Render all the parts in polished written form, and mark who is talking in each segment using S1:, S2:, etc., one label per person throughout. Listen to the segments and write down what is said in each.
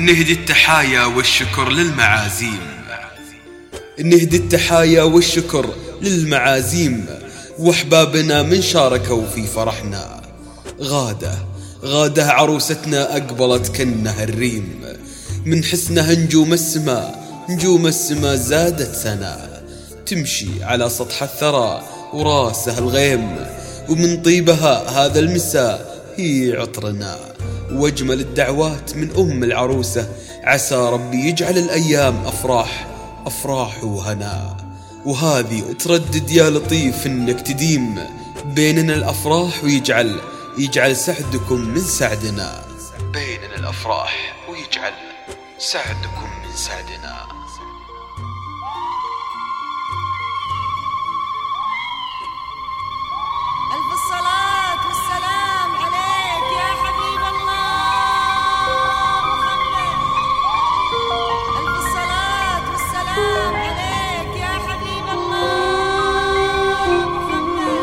S1: نهدي التحايا والشكر للمعازيم،
S2: نهدي التحايا والشكر للمعازيم، واحبابنا من شاركوا في فرحنا. غادة عروستنا أقبلت كأنها الريم، من حسنها نجوم السماء زادت سنا، تمشي على سطح الثرى وراسها الغيم، ومن طيبها هذا المساء هي عطرنا. واجمل الدعوات من أم العروسة، عسى ربي يجعل الأيام أفراح وهنا. وهذه تردد يا لطيف إنك تديم بيننا الأفراح، ويجعل سعدكم من سعدنا،
S1: بيننا الأفراح ويجعل سعدكم من سعدنا.
S3: ألف الصلاة والسلام عليك يا حبيب الله محمد، ألف الصلاة والسلام عليك يا حبيب الله محمد.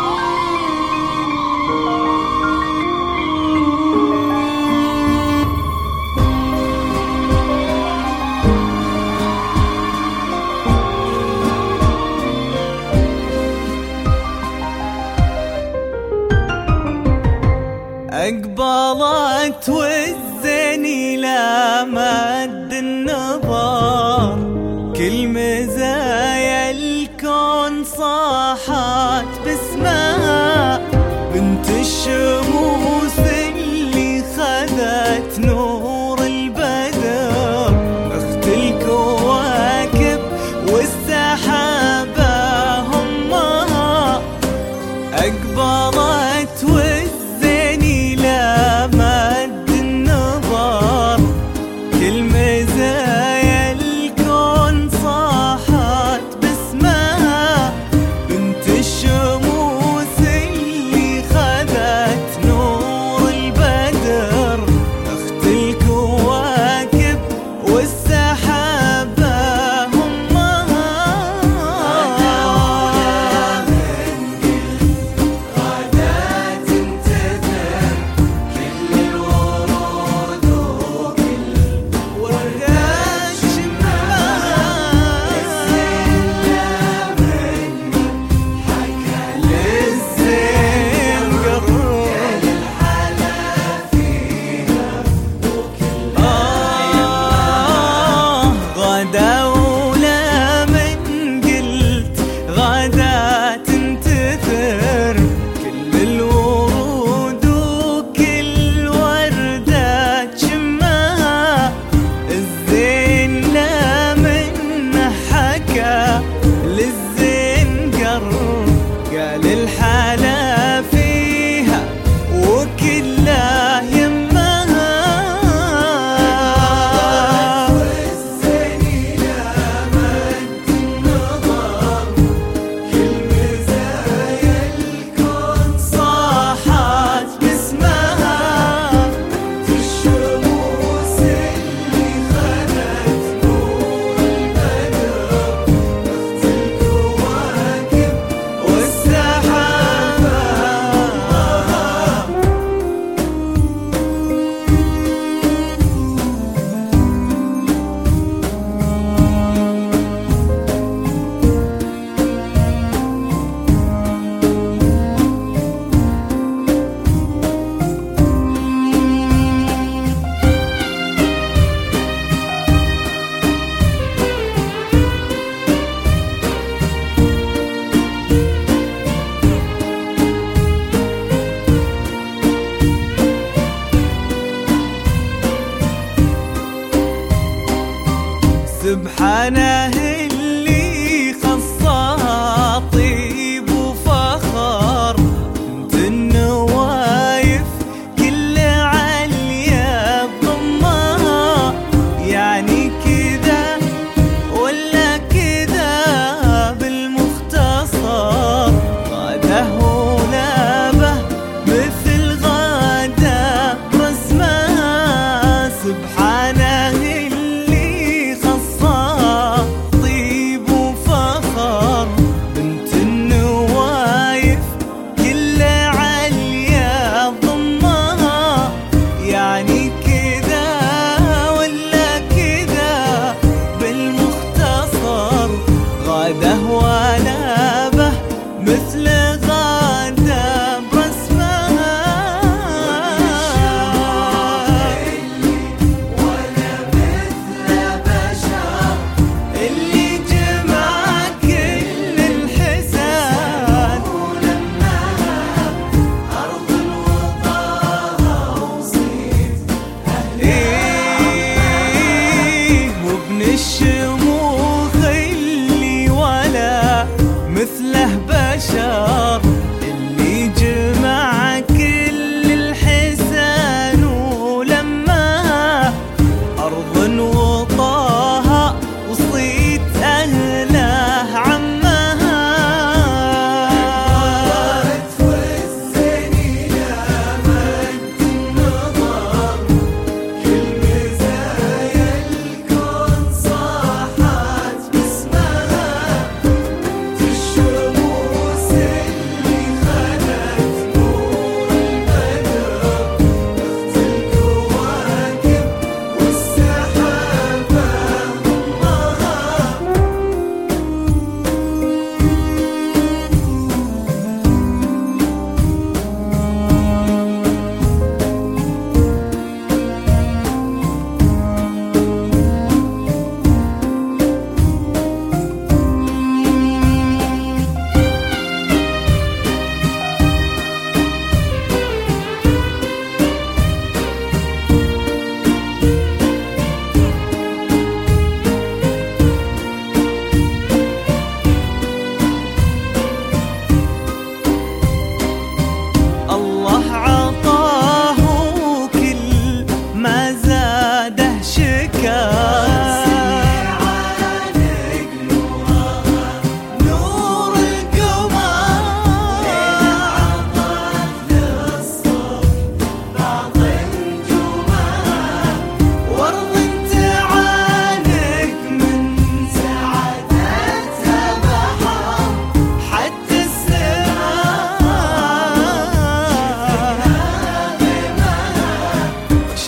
S4: أقبلت والزين إلى مد النظر، كل مزايا الكون صاحت باسمها، بنت الشموس اللي خذت نور البدر، أخت الكواكب والسحابة همها. أقبلت مد النظر، كل مزايا الكون صاحت باسمها، بنت الشموس اللي خذت نور البدر، أخت الكواكب والسحابة همها. قال الحلا فيها وكلها يمها، والزين إلى مد النظر، كل مزايا الكون صاحت باسمها، بنت الشموس اللي خذت نور البدر، أخت الكواكب والسحاب.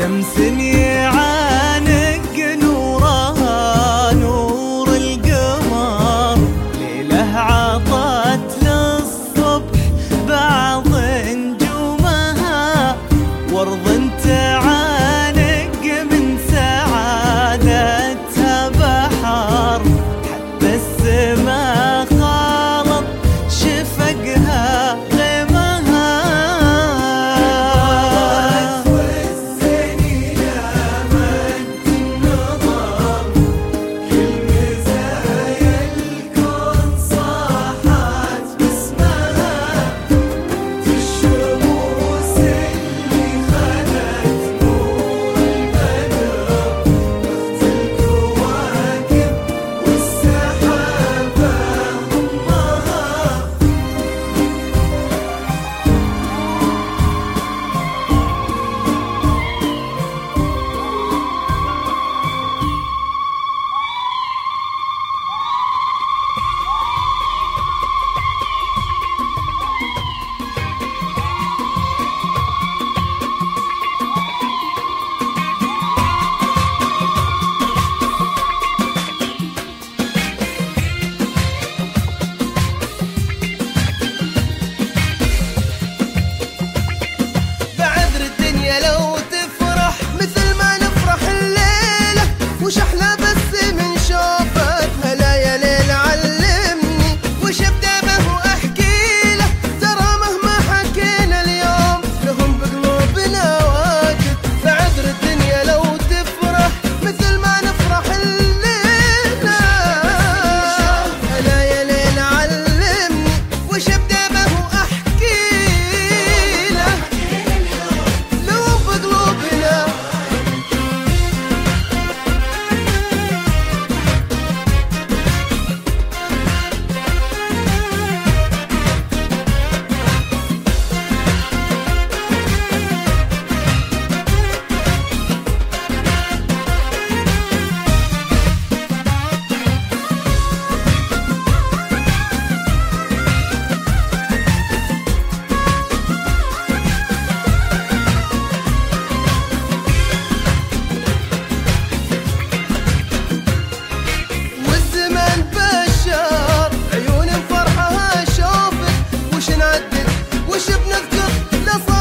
S4: شمس يعانق نورها نور القمر، ليله عطت للصبح بعض نجومها، وارض تعانق من سعادتها بحر، حتى السما خالط شفقها غيمها. والزين يا مد النظر كل مزايا الكون صاحت باسمها، الشموس اللي خلت نور البدر، اخت الكواكب والسحابة ضمها. بعذر الدنيا لو تفرح مثل ما نفرح الليلة، وش أحلى بس من شوفتها، لا يا ليل علمني وش أبدأ به وأحكي له، ترى مهما حكينا اليوم لهم بقلوبنا واجد. بعذر الدنيا لو تفرح مثل ما نفرح الليلة، لا يا ليل علمني وش أبدأ به وأحكي له، لو بقلوبنا. والزمن بشار عيون فرحها شوفك، وش نعدل وش بنذكر لصالح